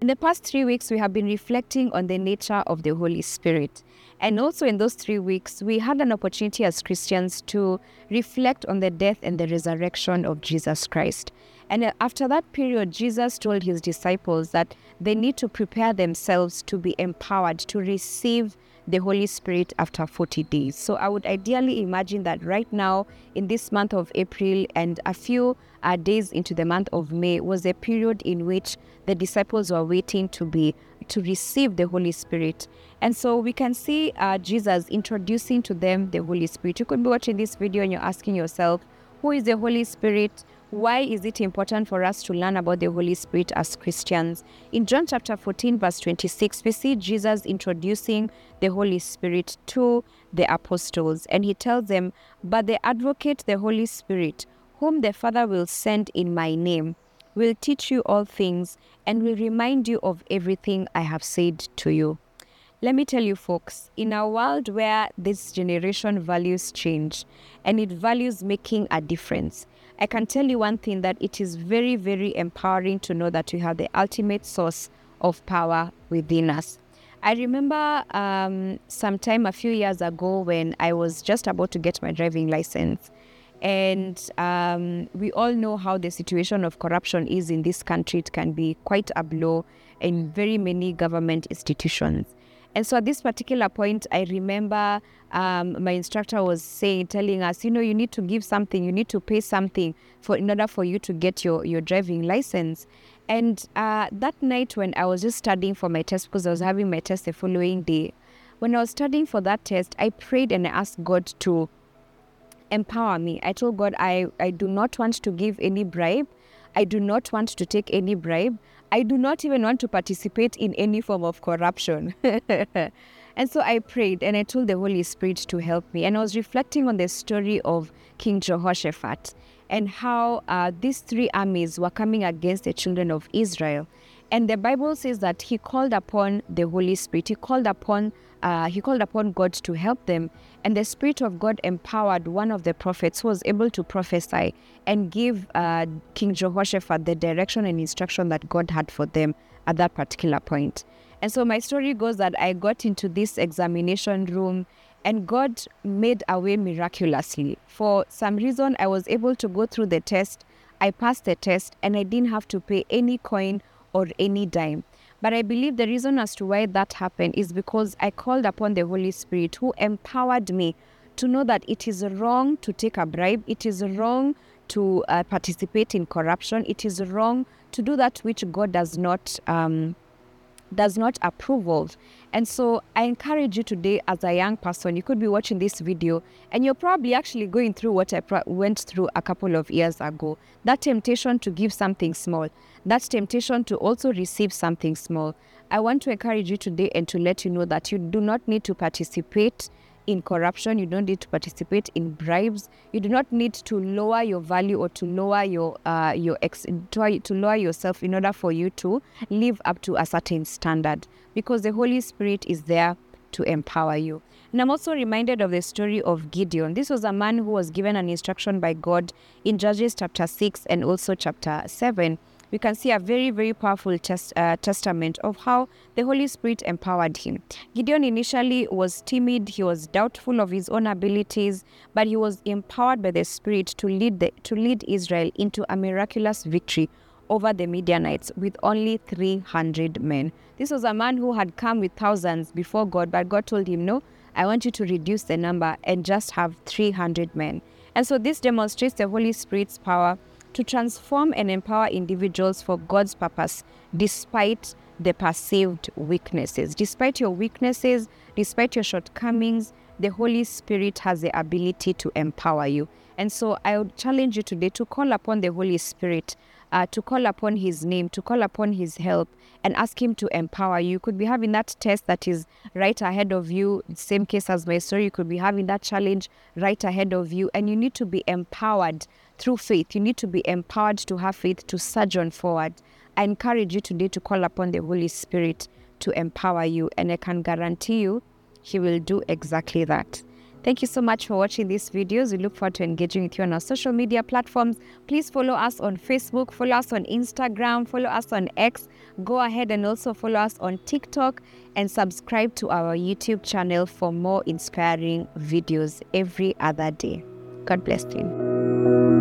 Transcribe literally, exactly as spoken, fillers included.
the past three weeks, we have been reflecting on the nature of the Holy Spirit. And also in those three weeks, we had an opportunity as Christians to reflect on the death and the resurrection of Jesus Christ. And after that period, Jesus told his disciples that they need to prepare themselves to be empowered to receive the Holy Spirit after forty days. So I would ideally imagine that right now in this month of April and a few uh, days into the month of May was a period in which the disciples were waiting to be to receive the Holy Spirit. And so we can see uh, Jesus introducing to them the Holy Spirit. You could be watching this video and you're asking yourself, who is the Holy Spirit? Why is it important for us to learn about the Holy Spirit as Christians? In John chapter fourteen, verse twenty-six, we see Jesus introducing the Holy Spirit to the apostles. And he tells them, but the advocate, the Holy Spirit, whom the Father will send in my name, will teach you all things and will remind you of everything I have said to you. Let me tell you, folks, in a world where this generation values change and it values making a difference, I can tell you one thing, that it is very, very empowering to know that we have the ultimate source of power within us. I remember um, sometime a few years ago when I was just about to get my driving license. And um, we all know how the situation of corruption is in this country. It can be quite a blow in very many government institutions. And so at this particular point, I remember um, my instructor was saying, telling us, you know, you need to give something, you need to pay something for in order for you to get your, your driving license. And uh, that night when I was just studying for my test, because I was having my test the following day, when I was studying for that test, I prayed and I asked God to empower me. I told God, I, I do not want to give any bribe. I do not want to take any bribe. I do not even want to participate in any form of corruption. And so I prayed and I told the Holy Spirit to help me. And I was reflecting on the story of King Jehoshaphat and how uh, these three armies were coming against the children of Israel. And the Bible says that he called upon the Holy Spirit. He called upon uh, he called upon God to help them. And the Spirit of God empowered one of the prophets who was able to prophesy and give uh, King Jehoshaphat the direction and instruction that God had for them at that particular point. And so my story goes that I got into this examination room and God made a way miraculously. For some reason, I was able to go through the test. I passed the test and I didn't have to pay any coin or any dime. But I believe the reason as to why that happened is because I called upon the Holy Spirit, who empowered me to know that it is wrong to take a bribe. It is wrong to uh, participate in corruption. It is wrong to do that which God does not um, does not approve of. And so I encourage you today as a young person, you could be watching this video and you're probably actually going through what I pro- went through a couple of years ago. That temptation to give something small, that temptation to also receive something small. I want to encourage you today and to let you know that you do not need to participate in corruption. You don't need to participate in bribes. You do not need to lower your value or to lower your uh, your ex to, to lower yourself in order for you to live up to a certain standard, because the Holy Spirit is there to empower you. And I'm also reminded of the story of Gideon. This was a man who was given an instruction by God in Judges chapter six and also chapter seven. We can see a very, very powerful test, uh, testament of how the Holy Spirit empowered him. Gideon initially was timid, he was doubtful of his own abilities, but he was empowered by the Spirit to lead the, to lead Israel into a miraculous victory over the Midianites with only three hundred men. This was a man who had come with thousands before God, but God told him, no, I want you to reduce the number and just have three hundred men. And so this demonstrates the Holy Spirit's power to transform and empower individuals for God's purpose, despite the perceived weaknesses. Despite your weaknesses, despite your shortcomings, the Holy Spirit has the ability to empower you. And so I would challenge you today to call upon the Holy Spirit, uh, to call upon his name, to call upon his help, and ask him to empower you. You could be having that test that is right ahead of you. Same case as my story. You could be having that challenge right ahead of you, and you need to be empowered through faith. You need to be empowered to have faith to surge on forward. I encourage you today to call upon the Holy Spirit to empower you, and I can guarantee you he will do exactly that. Thank you so much for watching these videos. We look forward to engaging with you on our social media platforms. Please follow us on Facebook, follow us on Instagram, follow us on X. Go ahead and also follow us on TikTok and subscribe to our YouTube channel for more inspiring videos every other day. God bless you.